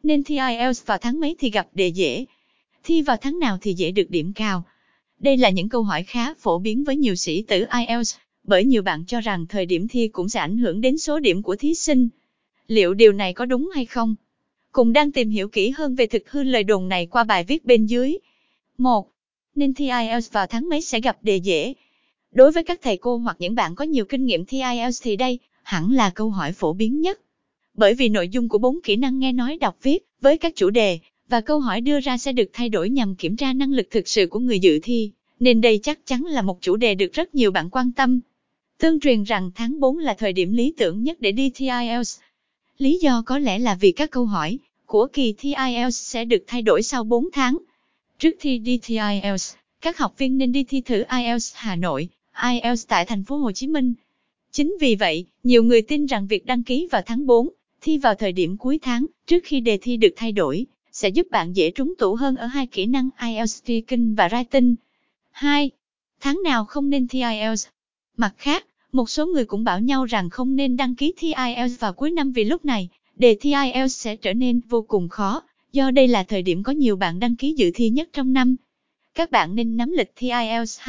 Nên thi IELTS vào tháng mấy thì gặp đề dễ? Thi vào tháng nào thì dễ được điểm cao? Đây là những câu hỏi khá phổ biến với nhiều sĩ tử IELTS, bởi nhiều bạn cho rằng thời điểm thi cũng sẽ ảnh hưởng đến số điểm của thí sinh. Liệu điều này có đúng hay không? Cùng đang tìm hiểu kỹ hơn về thực hư lời đồn này qua bài viết bên dưới. 1. Nên thi IELTS vào tháng mấy sẽ gặp đề dễ? Đối với các thầy cô hoặc những bạn có nhiều kinh nghiệm thi IELTS thì đây hẳn là câu hỏi phổ biến nhất. Bởi vì nội dung của 4 kỹ năng nghe nói đọc viết với các chủ đề và câu hỏi đưa ra sẽ được thay đổi nhằm kiểm tra năng lực thực sự của người dự thi, nên đây chắc chắn là một chủ đề được rất nhiều bạn quan tâm. Tương truyền rằng tháng 4 là thời điểm lý tưởng nhất để đi thi IELTS. Lý do có lẽ là vì các câu hỏi của kỳ thi IELTS sẽ được thay đổi sau 4 tháng. Trước khi đi thi IELTS, các học viên nên đi thi thử IELTS Hà Nội, IELTS tại thành phố Hồ Chí Minh. Chính vì vậy, nhiều người tin rằng việc đăng ký vào tháng 4, thi vào thời điểm cuối tháng, trước khi đề thi được thay đổi, sẽ giúp bạn dễ trúng tủ hơn ở hai kỹ năng IELTS Speaking và Writing. 2. Tháng nào không nên thi IELTS? Mặt khác, một số người cũng bảo nhau rằng không nên đăng ký thi IELTS vào cuối năm vì lúc này, đề thi IELTS sẽ trở nên vô cùng khó, do đây là thời điểm có nhiều bạn đăng ký dự thi nhất trong năm. Các bạn nên nắm lịch thi IELTS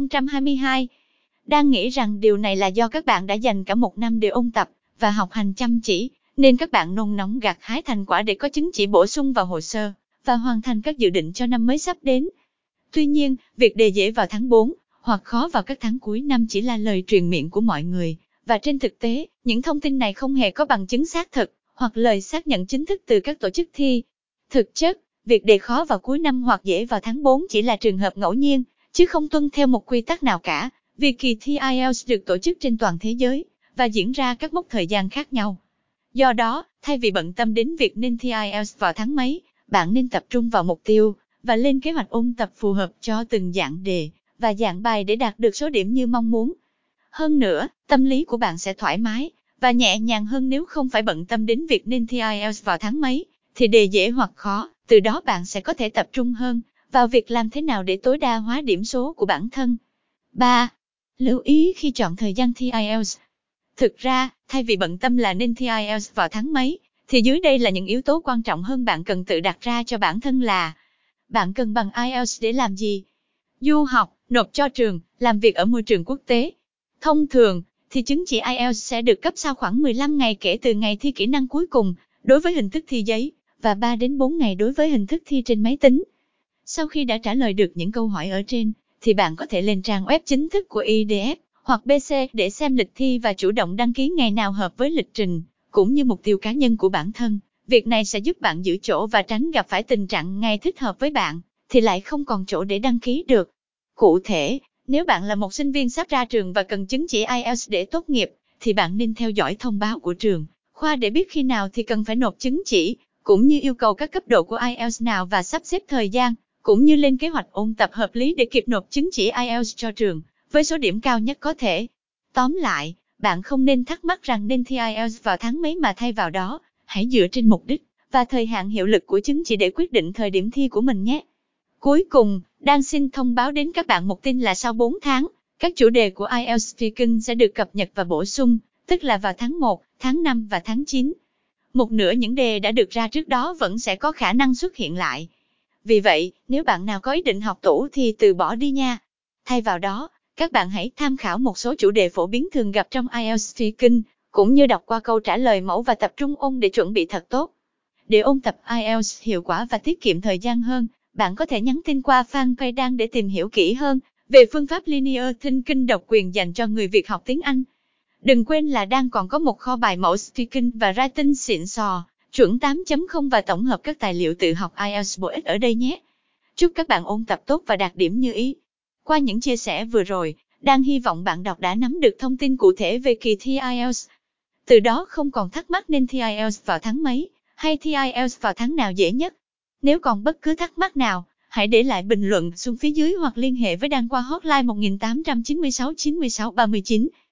2022. Đang nghĩ rằng điều này là do các bạn đã dành cả một năm để ôn tập và học hành chăm chỉ, nên các bạn nôn nóng gặt hái thành quả để có chứng chỉ bổ sung vào hồ sơ và hoàn thành các dự định cho năm mới sắp đến. Tuy nhiên, việc đề dễ vào tháng 4 hoặc khó vào các tháng cuối năm chỉ là lời truyền miệng của mọi người, và trên thực tế, những thông tin này không hề có bằng chứng xác thực hoặc lời xác nhận chính thức từ các tổ chức thi. Thực chất, việc đề khó vào cuối năm hoặc dễ vào tháng 4 chỉ là trường hợp ngẫu nhiên, chứ không tuân theo một quy tắc nào cả, vì kỳ thi IELTS được tổ chức trên toàn thế giới và diễn ra các mốc thời gian khác nhau. Do đó, thay vì bận tâm đến việc nên thi IELTS vào tháng mấy, bạn nên tập trung vào mục tiêu và lên kế hoạch ôn tập phù hợp cho từng dạng đề và dạng bài để đạt được số điểm như mong muốn. Hơn nữa, tâm lý của bạn sẽ thoải mái và nhẹ nhàng hơn nếu không phải bận tâm đến việc nên thi IELTS vào tháng mấy, thì đề dễ hoặc khó, từ đó bạn sẽ có thể tập trung hơn vào việc làm thế nào để tối đa hóa điểm số của bản thân. 3. Lưu ý khi chọn thời gian thi IELTS. Thực ra, thay vì bận tâm là nên thi IELTS vào tháng mấy, thì dưới đây là những yếu tố quan trọng hơn bạn cần tự đặt ra cho bản thân là: bạn cần bằng IELTS để làm gì? Du học, nộp cho trường, làm việc ở môi trường quốc tế. Thông thường, thì chứng chỉ IELTS sẽ được cấp sau khoảng 15 ngày kể từ ngày thi kỹ năng cuối cùng, đối với hình thức thi giấy, và 3 đến 4 ngày đối với hình thức thi trên máy tính. Sau khi đã trả lời được những câu hỏi ở trên, thì bạn có thể lên trang web chính thức của IDF hoặc BC để xem lịch thi và chủ động đăng ký ngày nào hợp với lịch trình, cũng như mục tiêu cá nhân của bản thân. Việc này sẽ giúp bạn giữ chỗ và tránh gặp phải tình trạng ngày thích hợp với bạn, thì lại không còn chỗ để đăng ký được. Cụ thể, nếu bạn là một sinh viên sắp ra trường và cần chứng chỉ IELTS để tốt nghiệp, thì bạn nên theo dõi thông báo của trường, khoa để biết khi nào thì cần phải nộp chứng chỉ, cũng như yêu cầu các cấp độ của IELTS nào và sắp xếp thời gian, cũng như lên kế hoạch ôn tập hợp lý để kịp nộp chứng chỉ IELTS cho trường, với số điểm cao nhất có thể. Tóm lại, bạn không nên thắc mắc rằng nên thi IELTS vào tháng mấy mà thay vào đó, hãy dựa trên mục đích và thời hạn hiệu lực của chứng chỉ để quyết định thời điểm thi của mình nhé. Cuối cùng, đang xin thông báo đến các bạn một tin là sau 4 tháng, các chủ đề của IELTS Speaking sẽ được cập nhật và bổ sung, tức là vào tháng 1, tháng 5 và tháng 9. Một nửa những đề đã được ra trước đó vẫn sẽ có khả năng xuất hiện lại. Vì vậy, nếu bạn nào có ý định học tủ thì từ bỏ đi nha. Thay vào đó, các bạn hãy tham khảo một số chủ đề phổ biến thường gặp trong IELTS Speaking, cũng như đọc qua câu trả lời mẫu và tập trung ôn để chuẩn bị thật tốt. Để ôn tập IELTS hiệu quả và tiết kiệm thời gian hơn, bạn có thể nhắn tin qua fanpage đang để tìm hiểu kỹ hơn về phương pháp Linear Thinking độc quyền dành cho người Việt học tiếng Anh. Đừng quên là đang còn có một kho bài mẫu Speaking và Writing xịn sò, chuẩn 8.0 và tổng hợp các tài liệu tự học IELTS bổ ích ở đây nhé. Chúc các bạn ôn tập tốt và đạt điểm như ý. Qua những chia sẻ vừa rồi, đang hy vọng bạn đọc đã nắm được thông tin cụ thể về kỳ thi IELTS. Từ đó không còn thắc mắc nên thi IELTS vào tháng mấy, hay thi IELTS vào tháng nào dễ nhất. Nếu còn bất cứ thắc mắc nào, hãy để lại bình luận xuống phía dưới hoặc liên hệ với Đan qua hotline 1896 96 39.